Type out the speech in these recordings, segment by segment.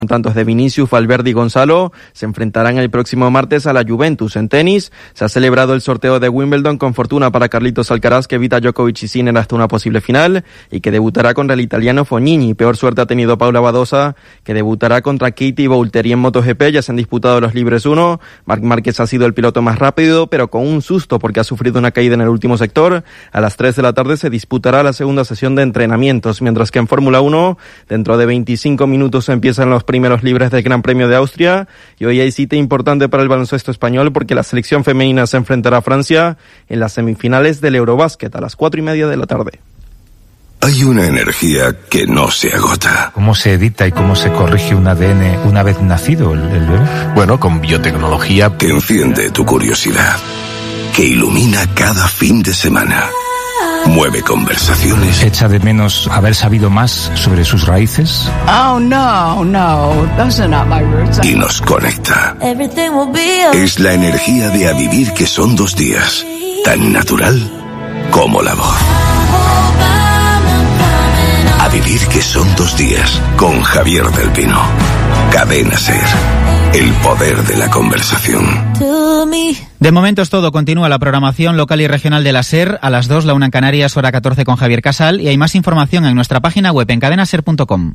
Tantos de Vinicius, Valverde y Gonzalo se enfrentarán el próximo martes a la Juventus. En tenis, se ha celebrado el sorteo de Wimbledon con fortuna para Carlitos Alcaraz, que evita a Djokovic y Sinner hasta una posible final y que debutará contra el italiano Fognini. Peor suerte ha tenido Paula Badosa, que debutará contra Katie Boulter. Y en MotoGP ya se han disputado los libres 1. Marc Márquez ha sido el piloto más rápido, pero con un susto porque ha sufrido una caída en el último sector. A las 3 de la tarde se disputará la segunda sesión de entrenamientos, mientras que en Fórmula 1, dentro de 25 minutos empiezan los primeros libres del Gran Premio de Austria, y hoy hay cita importante para el baloncesto español porque la selección femenina se enfrentará a Francia en las semifinales del Eurobásquet a las 4:30 de la tarde. Hay una energía que no se agota. ¿Cómo se edita y cómo se corrige un ADN una vez nacido el bebé? Bueno, con biotecnología que enciende tu curiosidad, que ilumina cada fin de semana. Mueve conversaciones. ¿Echa de menos haber sabido más sobre sus raíces? Oh, no, those are not my roots. Y nos conecta. Es la energía de A Vivir, que son 2 días, tan natural como la voz. A Vivir, que son 2 días, con Javier del Pino. Cadena SER, el poder de la conversación. De momento es todo. Continúa la programación local y regional de la SER. A las 2, la 1 en Canarias, hora 14 con Javier Casal. Y hay más información en nuestra página web en cadenaser.com.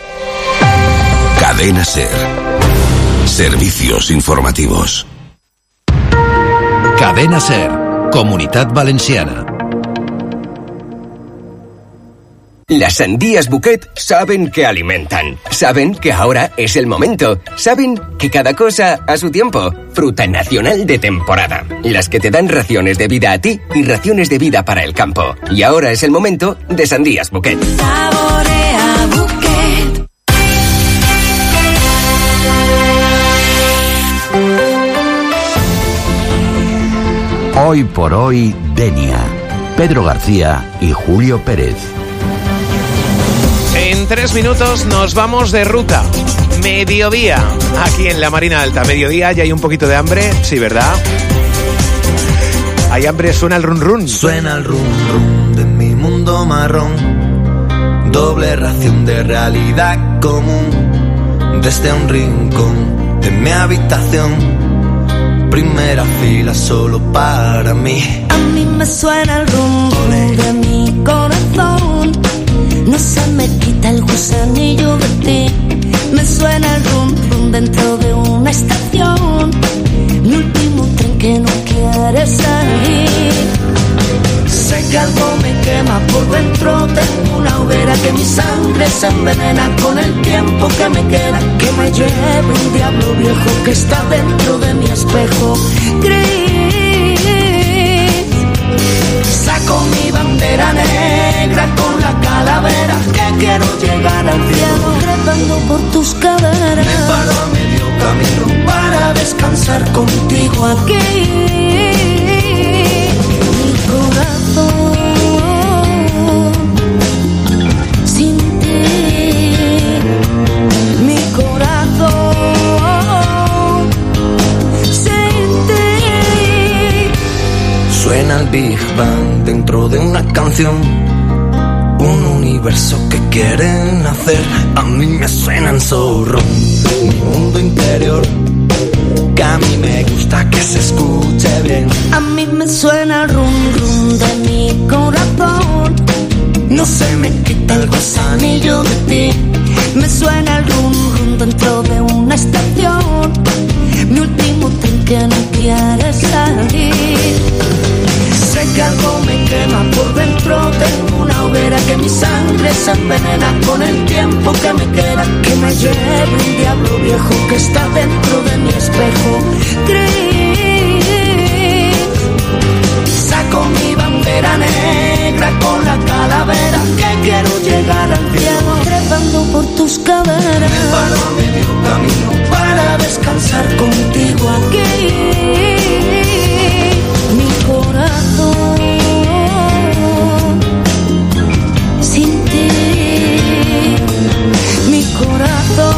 Cadena SER. Servicios informativos. Cadena SER. Comunitat Valenciana. Las sandías Bouquet saben que alimentan, saben que ahora es el momento, saben que cada cosa a su tiempo. Fruta nacional de temporada, las que te dan raciones de vida a ti y raciones de vida para el campo. Y ahora es el momento de sandías Bouquet. Saborea Bouquet. Hoy por hoy, Denia, Pedro García y Julio Pérez. En 3 minutos nos vamos de ruta. Mediodía, aquí en la Marina Alta. Mediodía, ya hay un poquito de hambre, sí, ¿verdad? Hay hambre, suena el run run. Suena el run run de mi mundo marrón. Doble ración de realidad común. Desde un rincón de mi habitación. Primera fila solo para mí. A mí me suena el run run de mi corazón. No se me quita el gusanillo de ti. Me suena el rum rum dentro de una estación. Mi último tren que no quiere salir. Sé que algo me quema por dentro. Tengo una hoguera que mi sangre se envenena con el tiempo que me queda. Que me lleve un diablo viejo que está dentro de mi espejo gris. Saco mi bandera negra con la calavera, que quiero llegar al cielo trepando por tus caderas. Me paro a medio camino para descansar contigo aquí. Mi corazón sin ti, mi corazón sin ti. Suena el Big Bang dentro de una canción. Un universo que quieren hacer. A mí me suenan zorro. Mi mundo interior, que a mí me gusta que se escuche bien. A mí me suena el rum rum de mi corazón. No se me quita el gusanillo de ti. Me suena el rum rum dentro de una estación. Mi último tren que no quiere salir. Sé que algo me quema por dentro. Tengo una hoguera que mi sangre se envenena con el tiempo que me queda. Que me lleve un diablo viejo que está dentro de mi espejo gris. Saco mi bandera negra con la calavera, que quiero llegar al cielo trepando por tus caderas. Me paro a medio camino para descansar contigo aquí. Mi corazón sin ti, mi corazón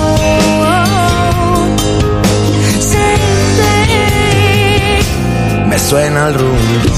sin ti. Me suena el rum